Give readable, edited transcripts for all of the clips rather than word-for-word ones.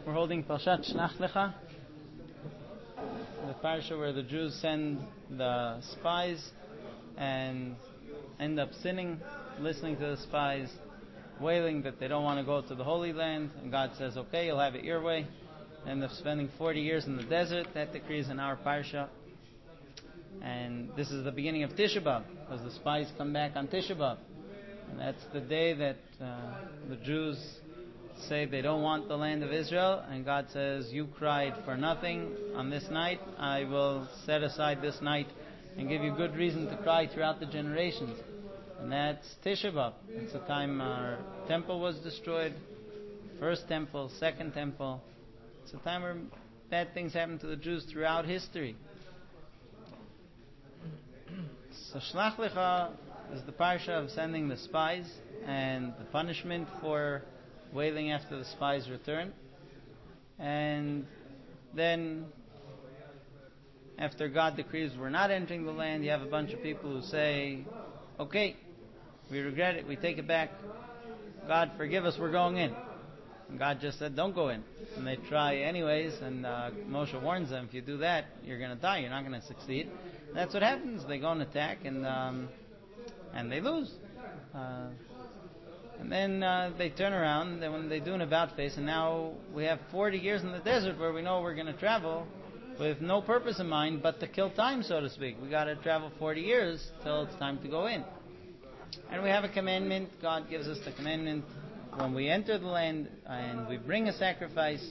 We're holding Parshat Shlach Lecha, the parsha where the Jews send the spies and end up sinning, listening to the spies, wailing that they don't want to go to the Holy Land, and God says, okay, you'll have it your way. End up spending 40 years in the desert. That decrees in our parsha. And this is the beginning of Tisha B'Av, because the spies come back on Tisha B'Av. And that's the day that the Jews say they don't want the land of Israel, and God says, you cried for nothing on this night. I will set aside this night and give you good reason to cry throughout the generations. And that's Tisha B'Av. It's the time our temple was destroyed, first temple, second temple. It's a time where bad things happen to the Jews throughout history. So Shlach Lecha is the parsha of sending the spies and the punishment for wailing after the spies return. And then after God decrees we're not entering the land, you have a bunch of people who say, okay, we regret it, we take it back, God forgive us, we're going in. And God just said, don't go in. And they try anyways, and Moshe warns them, if you do that, you're going to die, you're not going to succeed. And that's what happens. They go and attack, and they lose. And then they turn around, and when they do an about face, and now we have 40 years in the desert where we know we're going to travel with no purpose in mind but to kill time, so to speak. We got to travel 40 years till it's time to go in. And we have a commandment. God gives us the commandment when we enter the land and we bring a sacrifice,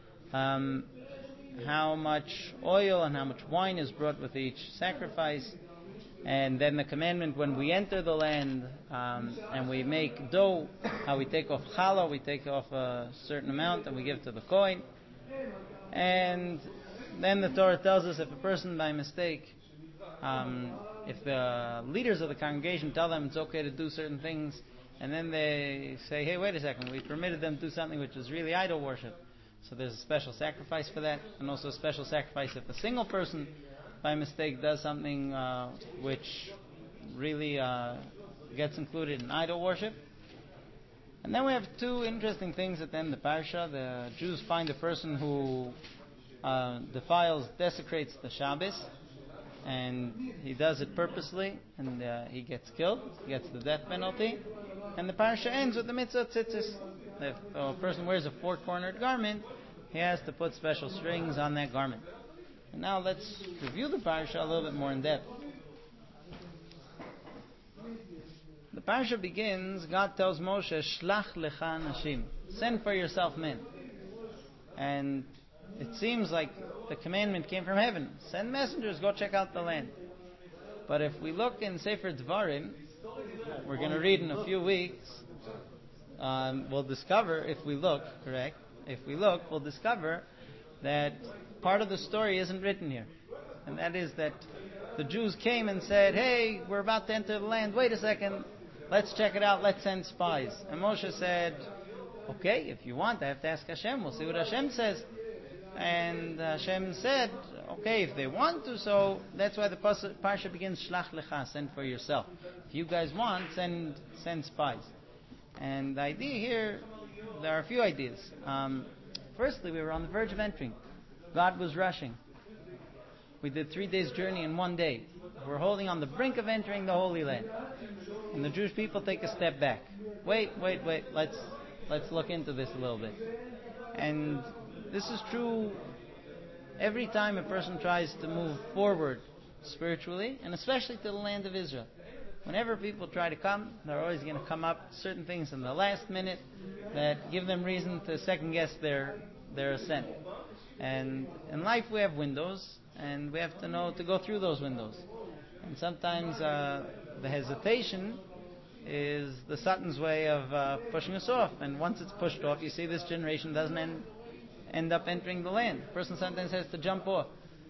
how much oil and how much wine is brought with each sacrifice. And then the commandment when we enter the land and we make dough, how we take off challah, we take off a certain amount and we give to the kohen. And then the Torah tells us if a person by mistake, if the leaders of the congregation tell them it's okay to do certain things, and then they say, hey, wait a second, we permitted them to do something which is really idol worship. So there's a special sacrifice for that, and also a special sacrifice if a single person by mistake does something which really gets included in idol worship. And then we have two interesting things at the end of the parsha. The Jews find a person who desecrates the Shabbos, and he does it purposely, and he gets killed, he gets the death penalty. And the parsha ends with the mitzvah tzitzis. If a person wears a four-cornered garment, he has to put special strings on that garment. And now let's review the parsha a little bit more in depth. The parsha begins, God tells Moshe, Shlach lecha nashim, send for yourself men. And it seems like the commandment came from heaven. Send messengers, go check out the land. But if we look in Sefer Dvarim, we're going to read in a few weeks, we'll discover, if we look, we'll discover that part of the story isn't written here. And that is that the Jews came and said, hey, we're about to enter the land, wait a second, let's check it out, let's send spies. And Moshe said, okay, if you want, I have to ask Hashem, we'll see what Hashem says. And Hashem said, okay, if they want to, so that's why the parsha begins, Shlach lecha, send for yourself. If you guys want, send spies. And the idea here, there are a few ideas. Firstly, we were on the verge of entering. God was rushing. We did 3 days journey in 1 day. We're holding on the brink of entering the Holy Land. And the Jewish people take a step back. Wait, let's look into this a little bit. And this is true every time a person tries to move forward spiritually, and especially to the land of Israel. Whenever people try to come, they're always going to come up certain things in the last minute that give them reason to second guess their ascent. And in life we have windows, and we have to know to go through those windows. And sometimes the hesitation is the Satan's way of pushing us off. And once it's pushed off, you see this generation doesn't end up entering the land. The person sometimes has to jump off.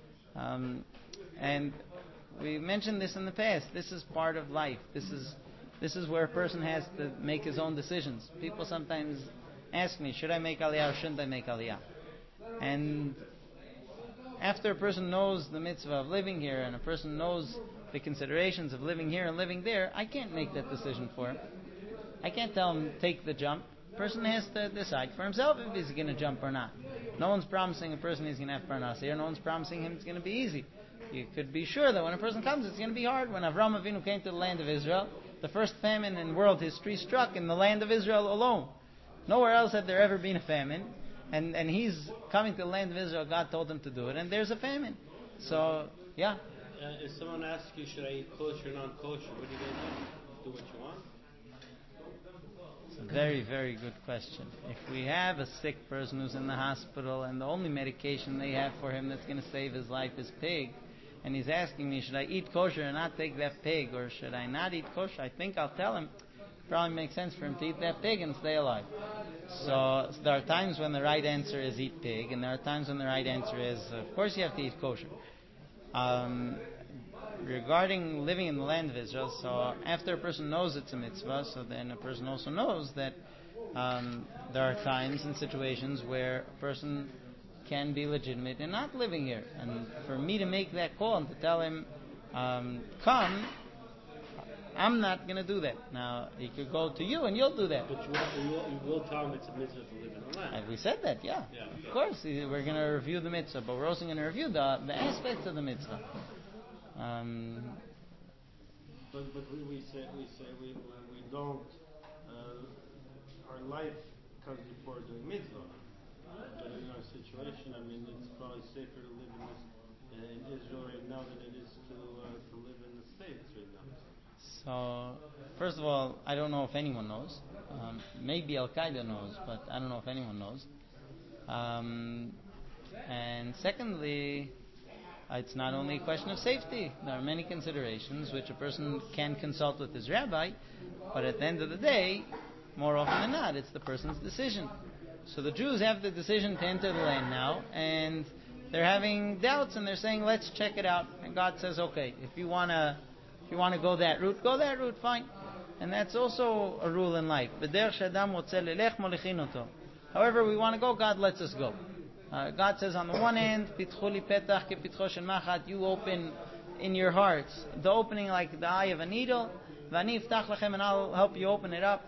And we mentioned this in the past. This is part of life. This is where a person has to make his own decisions. People sometimes ask me, should I make Aliyah or shouldn't I make Aliyah? And after a person knows the mitzvah of living here, and a person knows the considerations of living here and living there, I can't make that decision for him. I can't tell him, take the jump. person has to decide for himself if he's going to jump or not. No one's promising a person he's going to have parnasa here. No one's promising him it's going to be easy. You could be sure that when a person comes, it's going to be hard. When Avram Avinu came to the land of Israel, the first famine in world history struck in the land of Israel alone. Nowhere else had there ever been a famine. And he's coming to the land of Israel. God told him to do it, and there's a famine. So, yeah. If someone asks you, should I eat kosher or non-kosher, what are you going to do? Do what you want? It's a very, very good question. If we have a sick person who's in the hospital and the only medication they have for him that's going to save his life is pig, and he's asking me, should I eat kosher and not take that pig, or should I not eat kosher? I think I'll tell him it probably makes sense for him to eat that pig and stay alive. So there are times when the right answer is eat pig, and there are times when the right answer is, of course you have to eat kosher. Regarding living in the land of Israel, so after a person knows it's a mitzvah, so then a person also knows that there are times and situations where a person can be legitimate in not living here. And for me to make that call and to tell him, come, I'm not going to do that. Now, he could go to you and you'll do that. But you will tell him it's a mitzvah to live in the land. We said that, yeah. Of course, we're going to review the mitzvah, but we're also going to review the aspects of the mitzvah. But we say we don't. Our life comes before doing mitzvah. But in our situation, I mean, it's probably safer to live in Israel right now than it is to live in the States right now. So, first of all, I don't know if anyone knows. Maybe Al Qaeda knows, but I don't know if anyone knows. And secondly, it's not only a question of safety. There are many considerations which a person can consult with his rabbi, but at the end of the day, more often than not, it's the person's decision. So the Jews have the decision to enter the land now, and they're having doubts, and they're saying, let's check it out. And God says, okay, if you want to go that route, fine. And that's also a rule in life. However we want to go, God lets us go. God says on the one hand, you open in your hearts the opening like the eye of a needle, and I'll help you open it up,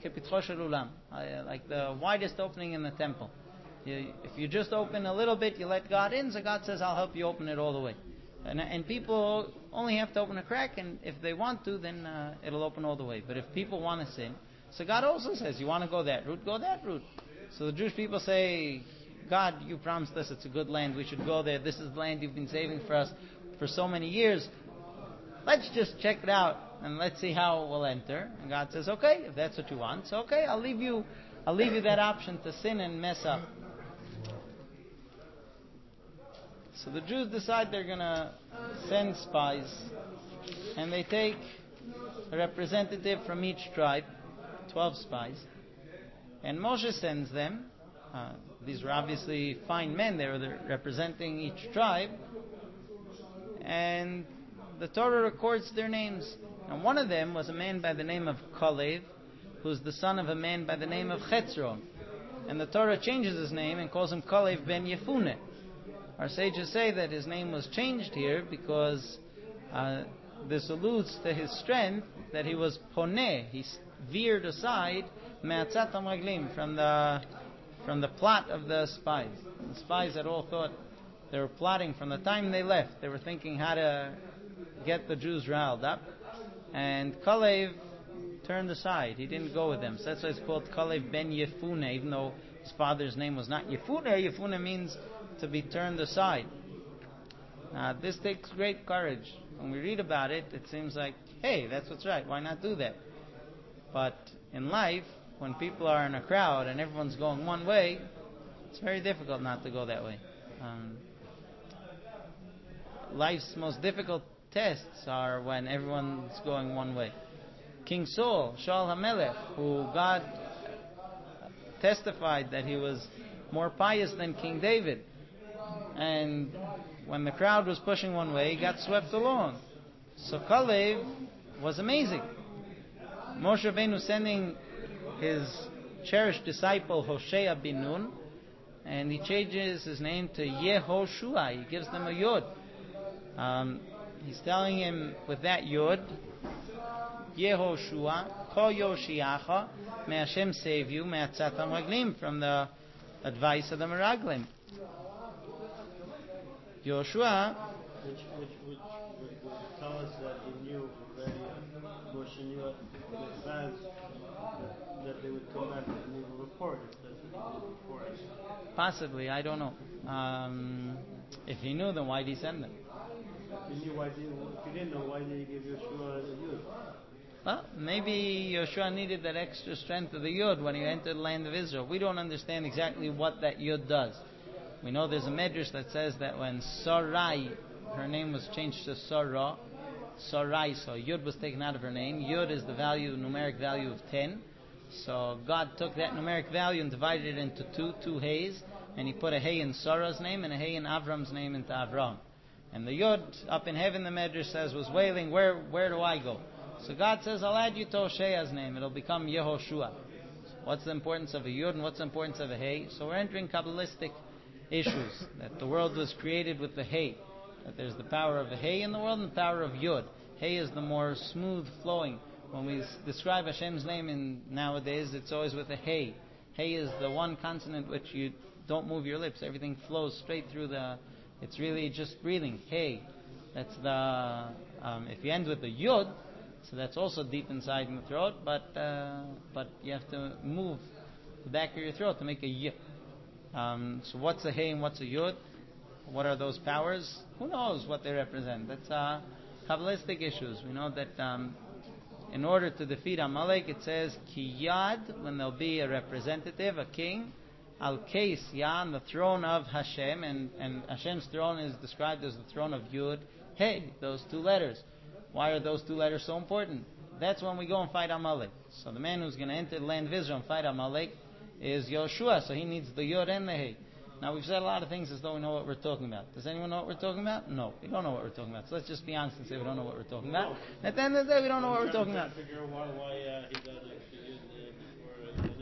like the widest opening in the temple. If you just open a little bit, you let God in, so God says, I'll help you open it all the way. And people only have to open a crack, and if they want to, then it'll open all the way. But if people want to sin, so God also says, you want to go that route, go that route. So the Jewish people say, God, you promised us it's a good land, we should go there. This is the land you've been saving for us for so many years. Let's just check it out and let's see how we'll enter. And God says, okay, if that's what you want, so okay, I'll leave you that option to sin and mess up. So the Jews decide they're going to send spies, and they take a representative from each tribe, 12 spies, and Moshe sends them. These were obviously fine men. They were representing each tribe. And the Torah records their names. And one of them was a man by the name of Kalev, who's the son of a man by the name of Chetzron. And the Torah changes his name and calls him Kalev ben Yefuneh. Our sages say that his name was changed here because this alludes to his strength, that he was poneh. He veered aside me'atzat hamraglim, from the plot of the spies. The spies had all thought they were plotting from the time they left. They were thinking how to get the Jews riled up. And Kalev turned aside. He didn't go with them. So that's why it's called Kalev ben Yefuneh, even though his father's name was not Yefuneh. Yefuneh means to be turned aside. This takes great courage. When we read about it, it seems like, hey, that's what's right. Why not do that? But in life, when people are in a crowd and everyone's going one way, it's very difficult not to go that way. Life's most difficult tests are when everyone's going one way. King Saul, Shaul HaMelech, who God testified that he was more pious than King David, and when the crowd was pushing one way, he got swept along. So Kalev was amazing. Moshe Rabbeinu sending his cherished disciple Hoshea bin Nun, and he changes his name to Yehoshua. He gives them a yod. He's telling him with that yod, Yehoshua, Ko Yoshiacha, may Hashem save you, Me'atzat HaMeraglim, from the advice of the Meraglim. Yoshua, which would tell us that he knew already, Moshe knew in advance that they would come back and leave a report if that's what he did before. possibly, I don't know. If he knew, then why did he send them? If you didn't know, why did he give Yeshua the Yud? Well, maybe Yoshua needed that extra strength of the Yud when he entered the land of Israel. We don't understand exactly what that Yud does. We know there's a medrash that says that when Sarai, her name was changed to Sarah, Sarai, so Yud was taken out of her name. Yud is the numeric value of 10. So God took that numeric value and divided it into two Heys, and he put a Hey in Sarah's name and a Hey in Avram's name into Avram. And the Yud up in heaven, the medrash says, was wailing, where do I go? So God says, I'll add you to Hoshea's name. It'll become Yehoshua. What's the importance of a Yud and what's the importance of a Hey? So we're entering Kabbalistic issues, that the world was created with the Hey, that there's the power of a Hey in the world and the power of Yud. Hey is the more smooth flowing. When we describe Hashem's name nowadays, it's always with a Hey. Hey is the one consonant which you don't move your lips. Everything flows straight through it's really just breathing. Hey. That's the, if you end with the Yud, so that's also deep inside in the throat, but you have to move the back of your throat to make a Y. So what's a Hey and what's a Yud? What are those powers? Who knows what they represent? That's Kabbalistic issues. We know that in order to defeat Amalek, it says Ki Yad, when there'll be a representative, a king, Al Keis Yah, on the throne of Hashem, and Hashem's throne is described as the throne of Yud, Hey, those two letters. Why are those two letters so important? That's when we go and fight Amalek. So the man who's going to enter the land of Israel and fight Amalek is Yoshua, so he needs the Yod and the Hey. Now we've said a lot of things as though we know what we're talking about. Does anyone know what we're talking about? No, we don't know what we're talking about. So let's just be honest and say we don't know what we're talking about. At the end of the day, we don't know what we're talking about. Figure out why he got extra Yud before he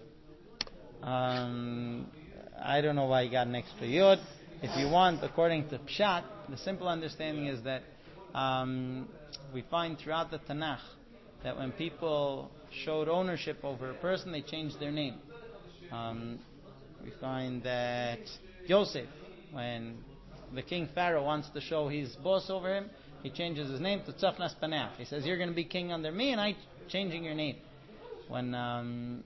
went in. I don't know why he got an extra Yod. If you want, according to Pshat, the simple understanding is that we find throughout the Tanakh that when people showed ownership over a person, they changed their name. We find that Yosef, when the king Pharaoh wants to show he's boss over him, he changes his name to Tzafnas Panach. He says, you're going to be king under me, and I'm changing your name. When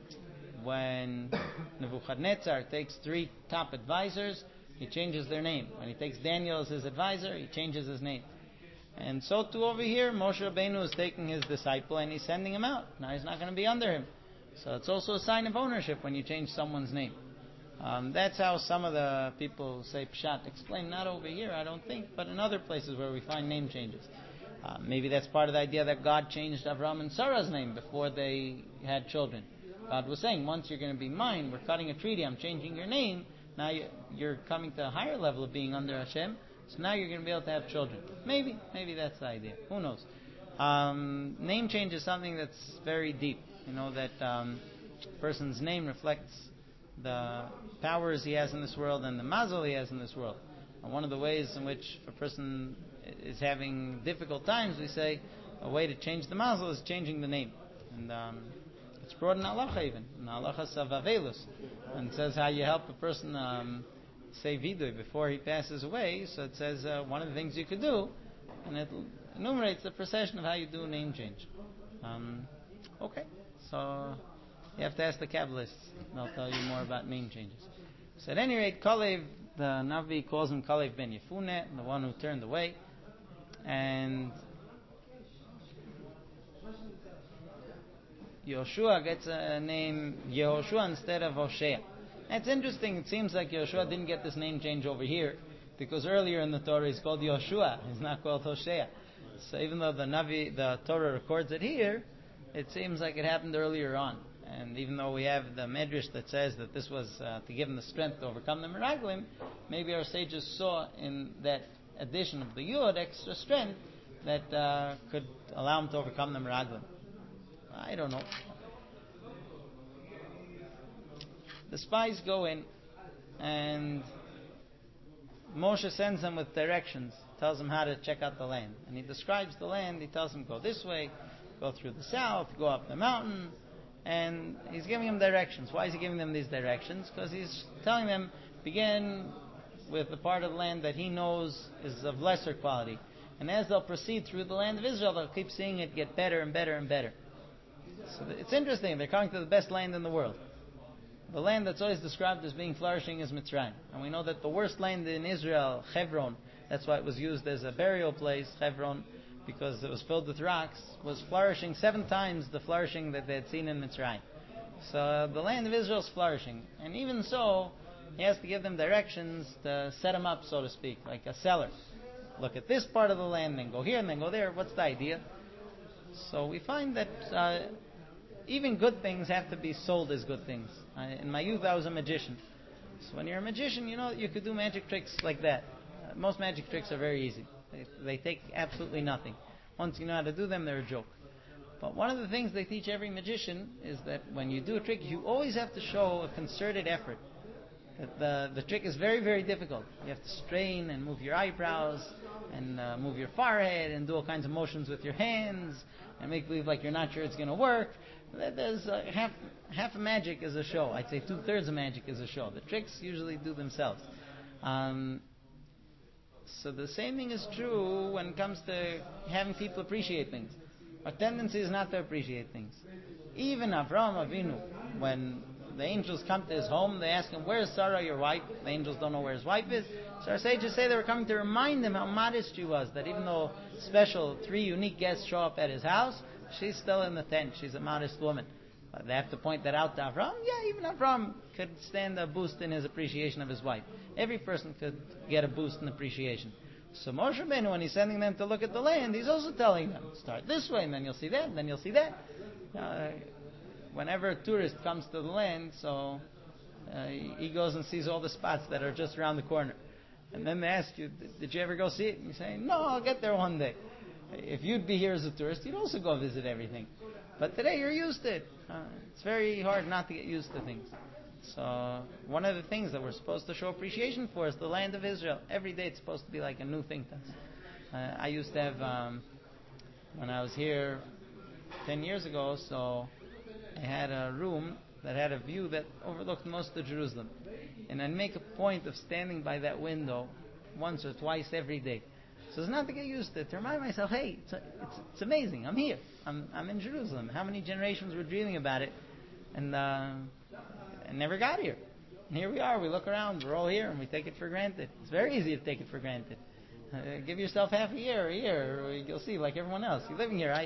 Nebuchadnezzar takes 3 top advisors, he changes their name. When he takes Daniel as his advisor, he changes his name. And so too over here, Moshe Rabbeinu is taking his disciple and he's sending him out. Now he's not going to be under him. So it's also a sign of ownership when you change someone's name. That's how some of the people say Pshat explain. Not over here, I don't think, but in other places where we find name changes. Maybe that's part of the idea that God changed Avram and Sarah's name before they had children. God was saying, once you're going to be mine, we're cutting a treaty, I'm changing your name. Now you're coming to a higher level of being under Hashem. So now you're going to be able to have children. Maybe that's the idea. Who knows? Name change is something that's very deep. You know that a person's name reflects the powers he has in this world and the mazel he has in this world. And one of the ways in which if a person is having difficult times, we say a way to change the mazel is changing the name. And it's brought in halacha even. In halacha savavelus. And it says how you help a person say vidui before he passes away. So it says one of the things you could do, and it enumerates the procession of how you do a name change. Okay, so you have to ask the Kabbalists. They'll tell you more about name changes. So at any rate, Kalev, the Navi calls him Kalev ben Yefuneh, the one who turned away, and Yoshua gets a name Yehoshua instead of Hosea. It's interesting. It seems like Yoshua didn't get this name change over here because earlier in the Torah he's called Yoshua. He's not called Hosea. So even though the Torah records it here, it seems like it happened earlier on. And even though we have the Medrash that says that this was to give him the strength to overcome the Meraglim, maybe our sages saw in that addition of the Yud extra strength that could allow him to overcome the Meraglim. I don't know. The spies go in, and Moshe sends them with directions, tells them how to check out the land. And he describes the land, he tells them go this way, go through the south, go up the mountain, and he's giving them directions. Why is he giving them these directions? Because he's telling them, begin with the part of the land that he knows is of lesser quality. And as they'll proceed through the land of Israel, they'll keep seeing it get better and better and better. So it's interesting. They're coming to the best land in the world. The land that's always described as being flourishing is Mitzrayim. And we know that the worst land in Israel, Hebron, that's why it was used as a burial place, Hebron, because it was filled with rocks, was flourishing 7 times the flourishing that they had seen in Mitzrayim. So the land of Israel is flourishing. And even so, he has to give them directions to set them up, so to speak, like a seller. Look at this part of the land, then go here, and then go there. What's the idea? So we find that even good things have to be sold as good things. In my youth, I was a magician. So when you're a magician, you know you could do magic tricks like that. Most magic tricks are very easy. They take absolutely nothing. Once you know how to do them, they're a joke. But one of the things they teach every magician is that when you do a trick, you always have to show a concerted effort. That the trick is very, very difficult. You have to strain and move your eyebrows and move your forehead and do all kinds of motions with your hands and make believe like you're not sure it's going to work. There's half of magic is a show. I'd say 2/3 of magic is a show. The tricks usually do themselves. So the same thing is true when it comes to having people appreciate things. Our tendency is not to appreciate things. Even Avraham Avinu, when the angels come to his home, they ask him, "Where's Sarah, your wife?" The angels don't know where his wife is. So our sages say they were coming to remind him how modest she was, that even though special 3 unique guests show up at his house, she's still in the tent. She's a modest woman. But they have to point that out to Avram. Yeah, even Avram could stand a boost in his appreciation of his wife. Every person could get a boost in appreciation. So Moshe Rabbeinu, when he's sending them to look at the land, he's also telling them, start this way, and then you'll see that, and then you'll see that. Whenever a tourist comes to the land, so he goes and sees all the spots that are just around the corner. And then they ask you, did you ever go see it? And you say, no, I'll get there one day. If you'd be here as a tourist, you'd also go visit everything. But today you're used to it. It's very hard not to get used to things. So one of the things that we're supposed to show appreciation for is the land of Israel. Every day it's supposed to be like a new thing to us. I used to have, when I was here 10 years ago, so I had a room that had a view that overlooked most of Jerusalem. And I'd make a point of standing by that window once or twice every day. So it's not to get used to it, to remind myself, hey, it's amazing. I'm here. I'm in Jerusalem. How many generations were dreaming about it and never got here? And here we are. We look around. We're all here, and we take it for granted. It's very easy to take it for granted. Give yourself half a year, you'll see, like everyone else. You're living here.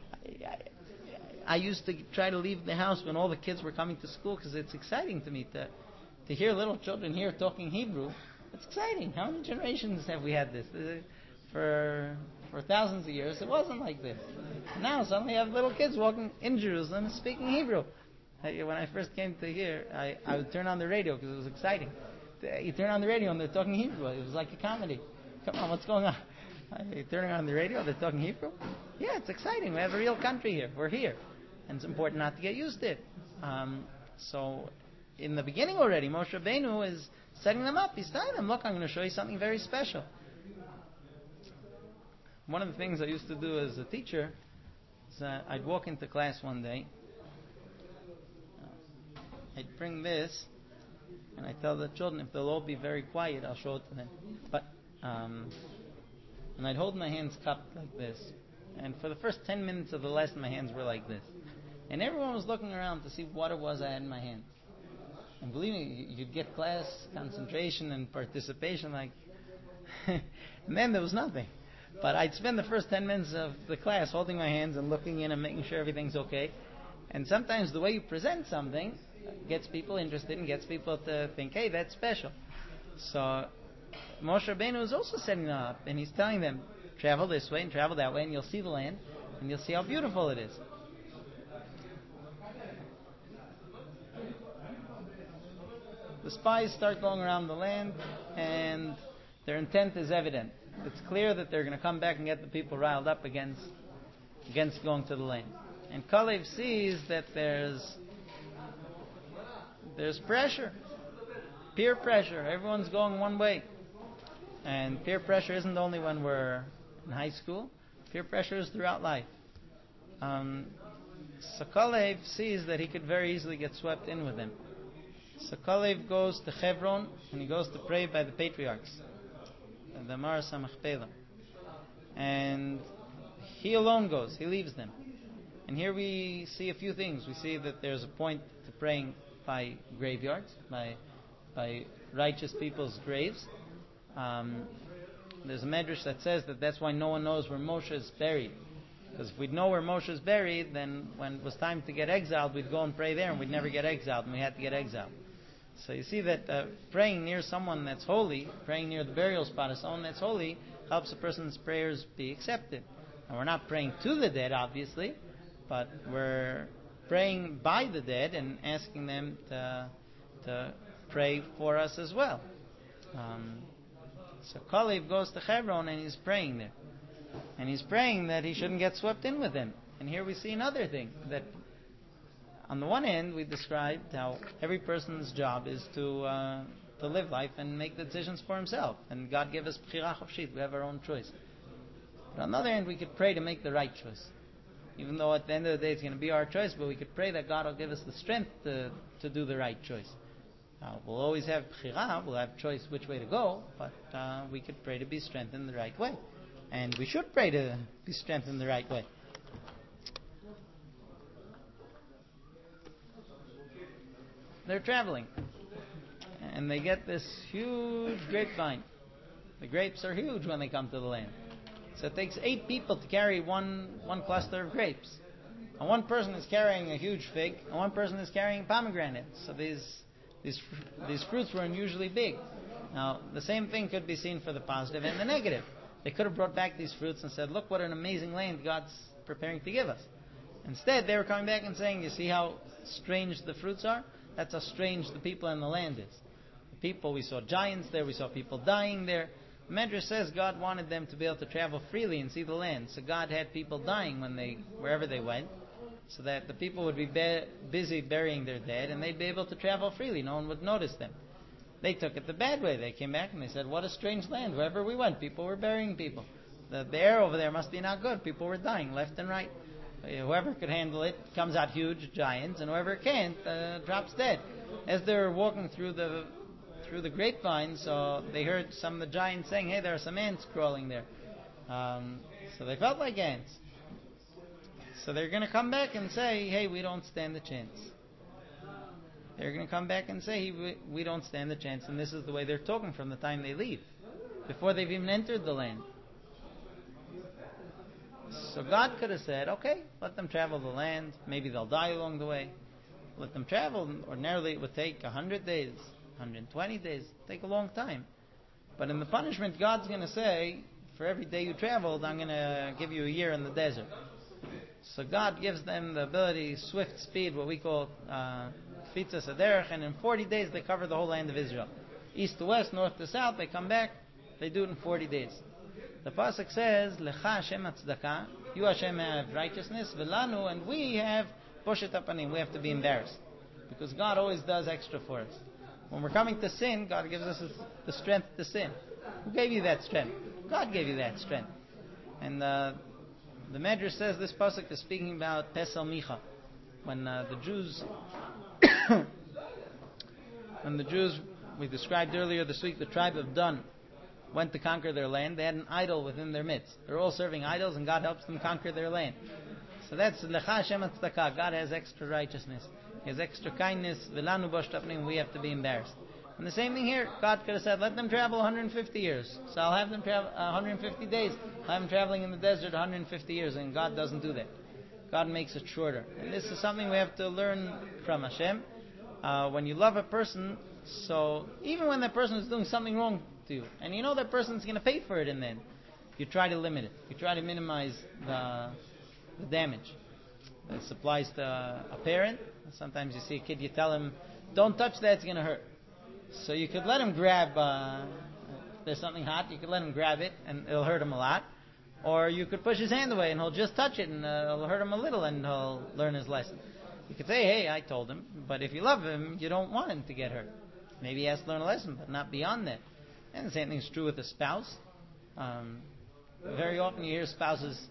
I used to try to leave the house when all the kids were coming to school because it's exciting to me to hear little children here talking Hebrew. It's exciting. How many generations have we had this? For thousands of years, it wasn't like this. Now suddenly I have little kids walking in Jerusalem speaking Hebrew. When I first came to here, I would turn on the radio because it was exciting. You turn on the radio and they're talking Hebrew. It was like a comedy. Come on, what's going on? You're turning on the radio, they're talking Hebrew? Yeah, it's exciting. We have a real country here. We're here. And it's important not to get used to it. So in the beginning already, Moshe Rabbeinu is setting them up. He's telling them, look, I'm going to show you something very special. One of the things I used to do as a teacher is I'd walk into class one day. I'd bring this, and I tell the children, if they'll all be very quiet, I'll show it to them. And I'd hold my hands cupped like this. And for the first 10 minutes of the lesson, my hands were like this. And everyone was looking around to see what it was I had in my hands. And believe me, you'd get class concentration and participation like... and then there was nothing. But I'd spend the first 10 minutes of the class holding my hands and looking in and making sure everything's okay. And sometimes the way you present something gets people interested and gets people to think, hey, that's special. So Moshe Rabbeinu is also setting them up, and he's telling them, travel this way and travel that way, and you'll see the land, and you'll see how beautiful it is. The spies start going around the land, and their intent is evident. It's clear that they're going to come back and get the people riled up against going to the land. And Kalev sees that there's pressure, peer pressure. Everyone's going one way. And peer pressure isn't only when we're in high school. Peer pressure is throughout life. So Kalev sees that he could very easily get swept in with them. So Kalev goes to Hebron and he goes to pray by the patriarchs, the Maras HaMachpelah. And he alone goes, he leaves them. And here we see a few things. We see that there's a point to praying by graveyards, by righteous people's graves. There's a medrash that says that that's why no one knows where Moshe is buried. Because if we'd know where Moshe is buried, then when it was time to get exiled, we'd go and pray there, and we'd never get exiled, and we had to get exiled. So you see that praying near someone that's holy, praying near the burial spot of someone that's holy, helps a person's prayers be accepted. And we're not praying to the dead, obviously, but we're praying by the dead and asking them to pray for us as well. So Kalev goes to Hebron and he's praying there. And he's praying that he shouldn't get swept in with them. And here we see another thing, that on the one hand we described how every person's job is to live life and make the decisions for himself. And God gave us Bechira Chofshit, we have our own choice. But on the other hand we could pray to make the right choice. Even though at the end of the day it's going to be our choice, but we could pray that God will give us the strength to do the right choice. We'll always have Bechira, we'll have choice which way to go, but we could pray to be strengthened the right way. And we should pray to be strengthened the right way. They're traveling, and they get this huge grapevine. The grapes are huge when they come to the land. So it takes 8 people to carry one cluster of grapes. And one person is carrying a huge fig, and one person is carrying pomegranates. So these fruits were unusually big. Now, the same thing could be seen for the positive and the negative. They could have brought back these fruits and said, look what an amazing land God's preparing to give us. Instead, they were coming back and saying, you see how strange the fruits are? That's how strange the people in the land is. The people, we saw giants there, we saw people dying there. The Medrash says God wanted them to be able to travel freely and see the land. So God had people dying wherever they went, so that the people would be busy burying their dead, and they'd be able to travel freely. No one would notice them. They took it the bad way. They came back and they said, what a strange land. Wherever we went, people were burying people. The air over there must be not good. People were dying left and right. Whoever could handle it comes out huge giants, and whoever can't drops dead. As they were walking through the grapevine, so they heard some of the giants saying, hey, there are some ants crawling there. So they felt like ants. So they're going to come back and say, hey, we don't stand a chance. They're going to come back and say, we don't stand a chance. And this is the way they're talking from the time they leave, before they've even entered the land. So God could have said, okay, let them travel the land. Maybe they'll die along the way. Let them travel. Ordinarily it would take 100 days, 120 days. Take a long time. But in the punishment, God's going to say, for every day you traveled, I'm going to give you a year in the desert. So God gives them the ability, swift speed, what we call Fitzas Aderech, and in 40 days they cover the whole land of Israel. East to west, north to south, they come back, they do it in 40 days. The Pasuk says, Lecha Hashem Hatzdaka, you Hashem have righteousness, Velanu, and we have Poshet Apanim, we have to be embarrassed. Because God always does extra for us. When we're coming to sin, God gives us the strength to sin. Who gave you that strength? God gave you that strength. And the Medrash says this pasuk is speaking about Pesel Micha, when the Jews, we described earlier this week, the tribe of Dan went to conquer their land. They had an idol within their midst. They're all serving idols, and God helps them conquer their land. So that's Lecha Hashem Hatzdaka. God has extra righteousness. He has extra kindness. Velanu Poshet Apanim. We have to be embarrassed. And the same thing here. God could have said, let them travel 150 years. So I'll have them travel 150 days. I'll have them traveling in the desert 150 years. And God doesn't do that. God makes it shorter. And this is something we have to learn from Hashem. When you love a person, so even when that person is doing something wrong to you, and you know that person's going to pay for it in the end, you try to limit it. You try to minimize the damage. This applies to a parent. Sometimes you see a kid, you tell him, don't touch that, it's going to hurt. So you could let him grab, if there's something hot, you could let him grab it and it'll hurt him a lot. Or you could push his hand away and he'll just touch it and it'll hurt him a little and he'll learn his lesson. You could say, hey, I told him. But if you love him, you don't want him to get hurt. Maybe he has to learn a lesson, but not beyond that. And the same thing is true with a spouse. Very often you hear spouses,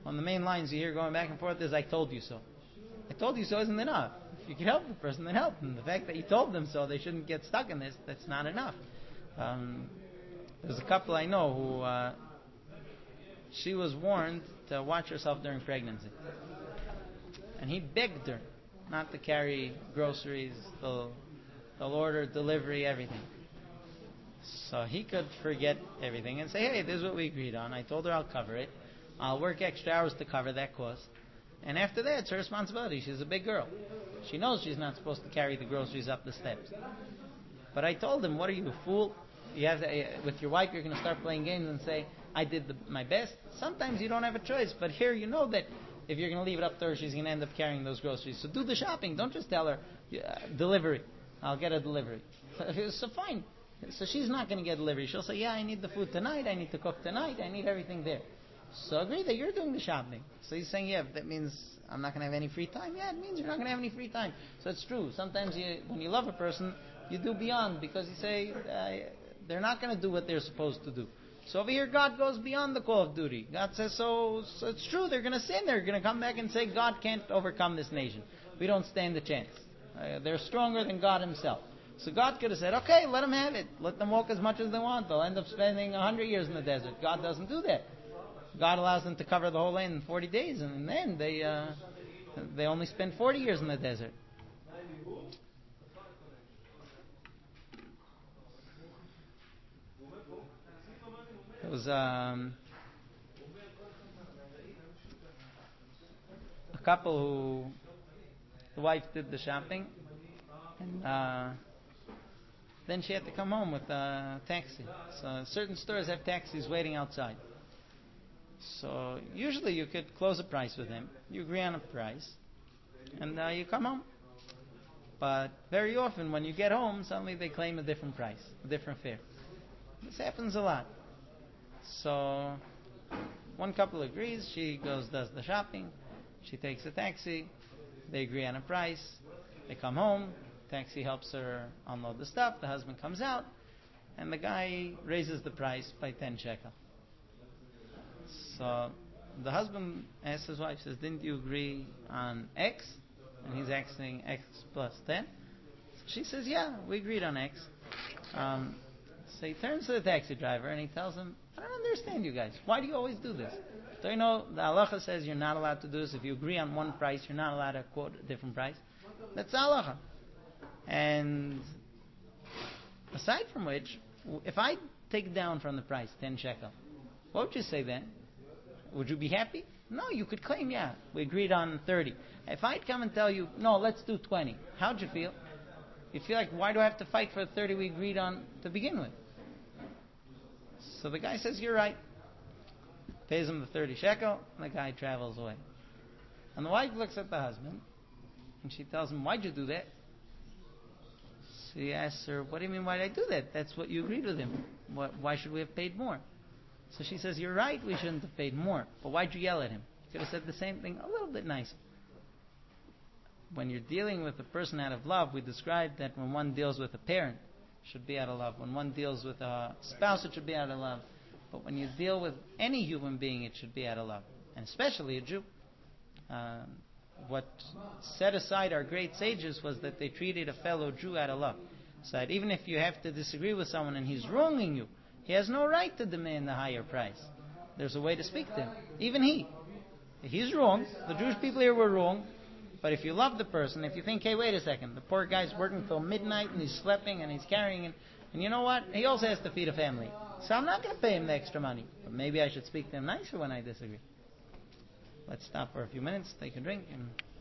on the main lines you hear going back and forth is "I told you so." "I told you so" isn't enough. If you can help the person, then help them. The fact that you told them so, they shouldn't get stuck in this. That's not enough. There's a couple I know who she was warned to watch herself during pregnancy, and he begged her not to carry groceries. They'll order delivery, everything. So he could forget everything and say, "Hey, this is what we agreed on. I told her I'll cover it. I'll work extra hours to cover that cost. And after that, it's her responsibility. She's a big girl. She knows she's not supposed to carry the groceries up the steps." But I told him, "What are you, a fool? You have to, with your wife, you're going to start playing games and say, I did my best. Sometimes you don't have a choice. But here you know that if you're going to leave it up to her, she's going to end up carrying those groceries. So do the shopping. Don't just tell her, delivery. I'll get a delivery." So fine. So she's not going to get delivery. She'll say, "Yeah, I need the food tonight. I need to cook tonight. I need everything there." So agree that you're doing the shopping. So he's saying, "Yeah, but that means I'm not going to have any free time." Yeah, it means you're not going to have any free time. So it's true. Sometimes when you love a person, you do beyond, because you say they're not going to do what they're supposed to do. So over here, God goes beyond the call of duty. God says, so it's true. They're going to sin. They're going to come back and say, "God can't overcome this nation. We don't stand a chance. They're stronger than God himself." So God could have said, "Okay, let them have it. Let them walk as much as they want. They'll end up spending 100 years in the desert." God doesn't do that. God allows them to cover the whole land in 40 days, and in the end, they only spend 40 years in the desert. There was a couple who the wife did the shopping, and then she had to come home with a taxi. So certain stores have taxis waiting outside. So usually you could close a price with him. You agree on a price, and you come home. But very often when you get home, suddenly they claim a different price, a different fare. This happens a lot. So one couple agrees. She goes, does the shopping. She takes a taxi. They agree on a price. They come home. Taxi helps her unload the stuff. The husband comes out, and the guy raises the price by 10 shekel. So the husband asks his wife, says, "Didn't you agree on X?" And he's asking X plus 10. So she says, "Yeah, we agreed on X." So he turns to the taxi driver and he tells him, "I don't understand you guys. Why do you always do this? Do you know the halacha says you're not allowed to do this? If you agree on one price, you're not allowed to quote a different price. That's the halacha." And aside from which, if I take down from the price 10 shekel, what would you say then? Would you be happy? No, you could claim, "Yeah, we agreed on 30. If I'd come and tell you, "No, let's do 20, how'd you feel? You'd feel like, why do I have to fight for the 30 we agreed on to begin with? So the guy says, "You're right." Pays him the 30 shekel, and the guy travels away. And the wife looks at the husband, and she tells him, "Why'd you do that?" So he asks her, "What do you mean, why did I do that? That's what you agreed with him. Why should we have paid more?" So she says, "You're right, we shouldn't have paid more. But why'd you yell at him? You could have said the same thing a little bit nicer." When you're dealing with a person out of love, we described that when one deals with a parent, it should be out of love. When one deals with a spouse, it should be out of love. But when you deal with any human being, it should be out of love. And especially a Jew. What set aside our great sages was that they treated a fellow Jew out of love. So that even if you have to disagree with someone and he's wronging you, he has no right to demand the higher price. There's a way to speak to him. Even he's wrong. The Jewish people here were wrong. But if you love the person, if you think, "Hey, wait a second, the poor guy's working till midnight and he's schlepping and he's carrying it, and you know what? He also has to feed a family. So I'm not going to pay him the extra money. But maybe I should speak to him nicer when I disagree." Let's stop for a few minutes, take a drink, and